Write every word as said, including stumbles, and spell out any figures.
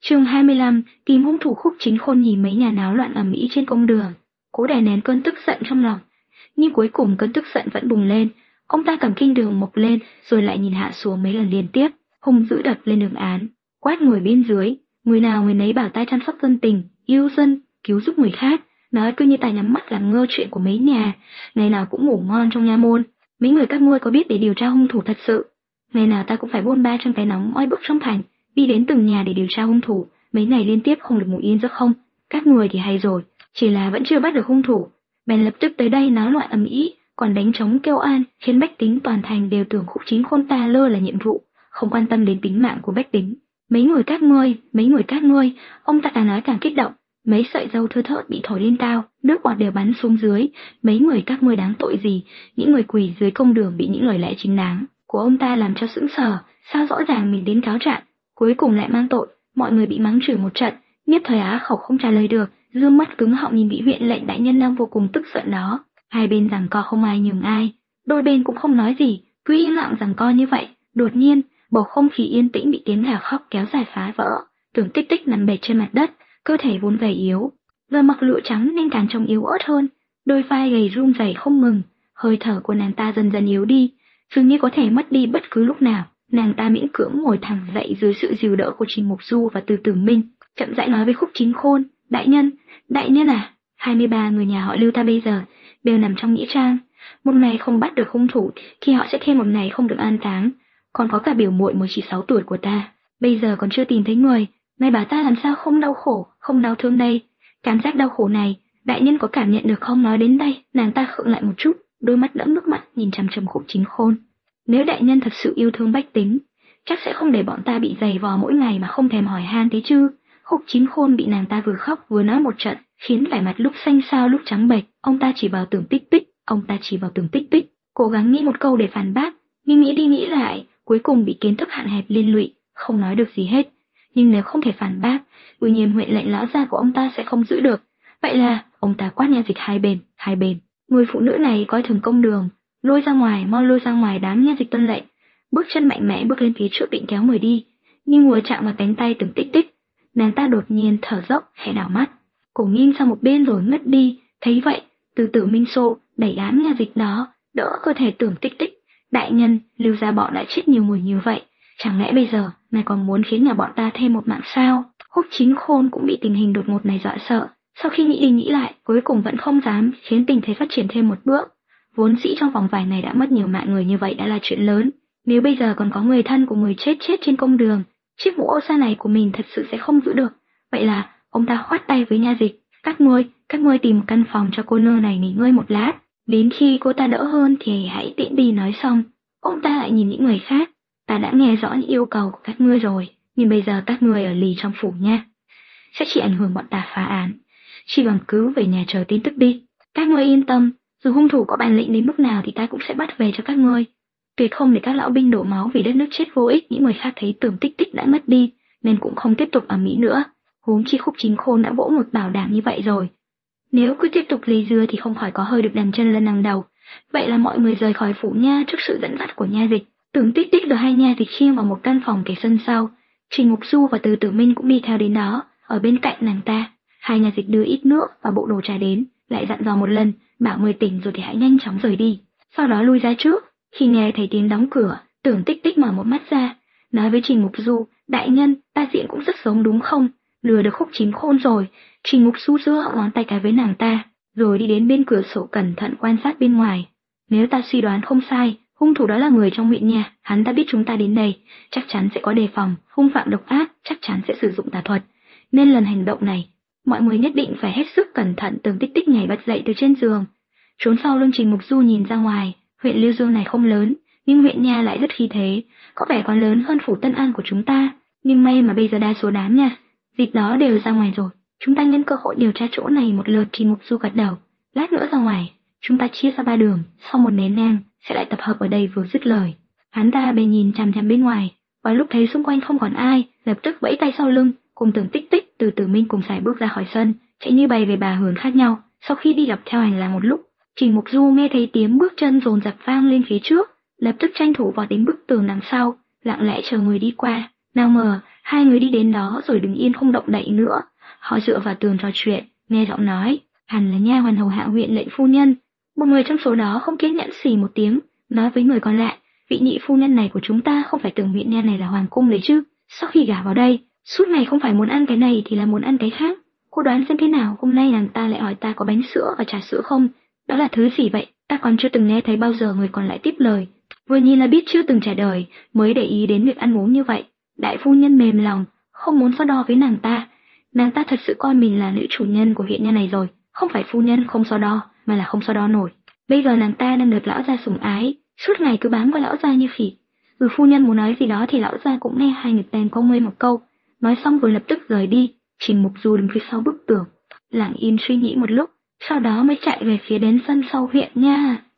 Chương hai mươi lăm, tìm hung thủ. Khúc Chính Khôn nhìn mấy nhà náo loạn ầm ĩ trên công đường, cố đè nén cơn tức giận trong lòng, nhưng cuối cùng cơn tức giận vẫn bùng lên. Ông ta cầm kinh đường mộc lên, rồi lại nhìn hạ xuống mấy lần liên tiếp, hung dữ đập lên đường án, quát người bên dưới, người nào người nấy bảo tay chăm sóc dân tình, yêu dân, cứu giúp người khác. Nói cứ như tài nhắm mắt làm ngơ chuyện của mấy nhà, ngày nào cũng ngủ ngon trong nha môn. Mấy người các ngươi có biết để điều tra hung thủ thật sự, ngày nào ta cũng phải bôn ba trong cái nóng oi bức trong thành, đi đến từng nhà để điều tra hung thủ, mấy ngày liên tiếp không được ngủ yên giấc không? Các người thì hay rồi, chỉ là vẫn chưa bắt được hung thủ, bèn lập tức tới đây náo loạn ầm ĩ, còn đánh trống kêu an, khiến bách tính toàn thành đều tưởng Khúc Chính Khôn ta lơ là nhiệm vụ, không quan tâm đến tính mạng của bách tính. Mấy người các ngươi, mấy người các ngươi, ông ta càng nói càng kích động, mấy sợi râu thưa thớt bị thổi lên cao, nước bọt đều bắn xuống dưới. Mấy người các ngươi đáng tội gì? Những người quỳ dưới công đường bị những lời lẽ chính đáng của ông ta làm cho sững sờ, sao rõ ràng mình đến cáo trạng, cuối cùng lại mang tội. Mọi người bị mắng chửi một trận, nhất thời á khẩu không trả lời được, dương mắt cứng họng nhìn vị huyện lệnh đại nhân đang vô cùng tức giận đó. Hai bên giằng co không ai nhường ai, đôi bên cũng không nói gì, cứ im lặng giằng co như vậy. Đột nhiên, bầu không khí yên tĩnh bị tiếng gào khóc kéo dài phá vỡ. Tưởng Tích Tích nằm bệt trên mặt đất, cơ thể vốn gầy yếu, giờ mặc lụa trắng nên càng trông yếu ớt hơn, đôi vai gầy run rẩy không ngừng, hơi thở của nàng ta dần dần yếu đi, dường như có thể mất đi bất cứ lúc nào. Nàng ta miễn cưỡng ngồi thẳng dậy dưới sự dìu đỡ của Trình Mục Du và Từ Tử Minh, chậm rãi nói với Khúc Chính Khôn: đại nhân, đại nhân à, hai mươi ba người nhà họ Lưu ta bây giờ đều nằm trong nghĩa trang, một ngày không bắt được hung thủ thì họ sẽ thêm một ngày không được an táng, còn có cả biểu muội mới chỉ sáu tuổi của ta, bây giờ còn chưa tìm thấy người, nay bà ta làm sao không đau khổ, không đau thương đây? Cảm giác đau khổ này, đại nhân có cảm nhận được không? Nói đến đây, nàng ta khựng lại một chút, đôi mắt đẫm nước mắt nhìn chằm chằm Khúc Chính Khôn. Nếu đại nhân thật sự yêu thương bách tính, chắc sẽ không để bọn ta bị giày vò mỗi ngày mà không thèm hỏi han thế chứ. Khúc Chính Khôn bị nàng ta vừa khóc vừa nói một trận, khiến vẻ mặt lúc xanh xao lúc trắng bệch. Ông ta chỉ vào Tưởng Tích Tích, ông ta chỉ vào Tưởng Tích Tích, cố gắng nghĩ một câu để phản bác, nhưng nghĩ đi nghĩ lại, cuối cùng bị kiến thức hạn hẹp liên lụy, không nói được gì hết. Nhưng nếu không thể phản bác, uy nghiêm huyện lệnh lão gia của ông ta sẽ không giữ được. Vậy là ông ta quát nha dịch hai bên, hai bên. Người phụ nữ này coi thường công đường, lôi ra ngoài, mau lôi ra ngoài đám nha dịch tuân lệnh. Bước chân mạnh mẽ bước lên phía trước định kéo người đi, nhưng vừa chạm vào cánh tay Tưởng Tích Tích, nàng ta đột nhiên thở dốc, khẽ đảo mắt, cổ nghiêng sang một bên rồi ngất đi. Thấy vậy, Từ Tử Minh xô đẩy đám nha dịch đó, đỡ cơ thể Tưởng Tích Tích. Đại nhân, Lưu gia bọn đã chết nhiều người như vậy, chẳng lẽ bây giờ ngài còn muốn khiến nhà bọn ta thêm một mạng sao? Khúc Chính Khôn cũng bị tình hình đột ngột này dọa sợ, sau khi nghĩ đi nghĩ lại, cuối cùng vẫn không dám khiến tình thế phát triển thêm một bước. Vốn dĩ trong vòng vài ngày đã mất nhiều mạng người như vậy đã là chuyện lớn, nếu bây giờ còn có người thân của người chết chết trên công đường, chiếc mũ ô sa này của mình thật sự sẽ không giữ được. Vậy là ông ta khoát tay với nha dịch: các ngươi, các ngươi tìm một căn phòng cho cô nương này nghỉ ngơi một lát, đến khi cô ta đỡ hơn thì hãy tiễn đi. Nói xong, ông ta lại nhìn những người khác: ta đã nghe rõ những yêu cầu của các ngươi rồi, nhưng bây giờ các ngươi ở lì trong phủ nha, sẽ chỉ ảnh hưởng bọn ta phá án, chỉ bằng cứ về nhà chờ tin tức đi. Các ngươi yên tâm, dù hung thủ có bản lĩnh đến mức nào thì ta cũng sẽ bắt về cho các ngươi, tuyệt không để các lão binh đổ máu vì đất nước chết vô ích. Những người khác thấy Tưởng Tích Tích đã mất đi nên cũng không tiếp tục ầm ĩ nữa, huống chi Khúc Chính Khôn đã vỗ ngực bảo đảm như vậy rồi, nếu cứ tiếp tục lì dưa thì không khỏi có hơi được đàn chân lên nàng đầu. Vậy là mọi người rời khỏi phủ nha trước sự dẫn dắt của nha dịch. Tưởng Tích Tích được hai nha dịch khiêng vào một căn phòng kề sân sau, Trình Mục Du và Từ Tử Minh cũng đi theo đến đó, ở bên cạnh nàng ta. Hai nha dịch đưa ít nước và bộ đồ trà đến, lại dặn dò một lần, bảo người tỉnh rồi thì hãy nhanh chóng rời đi, sau đó lui ra trước. Khi nghe thấy tiếng đóng cửa, Tưởng Tích Tích mở một mắt ra, nói với Trình Mục Du: đại nhân, ta diễn cũng rất giống đúng không? Lừa được Khúc Chính Khôn rồi. Trình Mục Du giơ ngón tay cái với nàng ta, rồi đi đến bên cửa sổ cẩn thận quan sát bên ngoài. Nếu ta suy đoán không sai, hung thủ đó là người trong huyện nhà, hắn ta biết chúng ta đến đây, chắc chắn sẽ có đề phòng, hung phạm độc ác, chắc chắn sẽ sử dụng tà thuật, nên lần hành động này, mọi người nhất định phải hết sức cẩn thận. Tưởng Tích Tích nhảy bật dậy từ trên giường, trốn sau lưng Trình Mục Du nhìn ra ngoài. Huyện Lưu Dương này không lớn, nhưng huyện nhà lại rất khí thế, có vẻ còn lớn hơn phủ Tân An của chúng ta. Nhưng may mà bây giờ đa số đám nha dịch đó đều ra ngoài rồi, chúng ta nhân cơ hội điều tra chỗ này một lượt. Trình Mục Du gật đầu: lát nữa ra ngoài, chúng ta chia ra ba đường, sau một nén nhang sẽ lại tập hợp ở đây. Vừa dứt lời, hắn ta bèn nhìn chằm chằm bên ngoài, và lúc thấy xung quanh không còn ai, lập tức vẫy tay sau lưng, cùng Tưởng Tích Tích, Từ Tử Minh cùng sải bước ra khỏi sân, chạy như bay về ba hướng khác nhau. Sau khi đi dọc theo hành lang một lúc, Trình Mục Du nghe thấy tiếng bước chân dồn dập vang lên phía trước, lập tức tranh thủ vọt đến bức tường đằng sau, lặng lẽ chờ người đi qua. Nào ngờ Hai người đi đến đó rồi đứng yên không động đậy nữa. Họ dựa vào tường trò chuyện, nghe giọng nói, hẳn là nha hoàn hầu hạ huyện lệnh phu nhân. Một người trong số đó không kiên nhẫn xì một tiếng, nói với người còn lại, vị nhị phu nhân này của chúng ta không phải tưởng huyện nha này là hoàng cung đấy chứ? Sau khi gả vào đây, suốt ngày không phải muốn ăn cái này thì là muốn ăn cái khác. Cô đoán xem thế nào, hôm nay nàng ta lại hỏi ta có bánh sữa và trà sữa không? Đó là thứ gì vậy? Ta còn chưa từng nghe thấy bao giờ. Người còn lại tiếp lời, vừa nhìn là biết chưa từng trải đời, mới để ý đến việc ăn uống như vậy. Đại phu nhân mềm lòng, không muốn so đo với nàng ta. Nàng ta thật sự coi mình là nữ chủ nhân của huyện nha này rồi, không phải phu nhân không so đo, mà là không so đo nổi. Bây giờ nàng ta đang được lão gia sủng ái, suốt ngày cứ bám vào lão gia như khỉ. Dù phu nhân muốn nói gì đó thì lão gia cũng nghe hai người tên có mê một câu, nói xong rồi lập tức rời đi. Trình Mục Du đứng phía sau bức tường, lặng im suy nghĩ một lúc, sau đó mới chạy về phía đến sân sau huyện nha.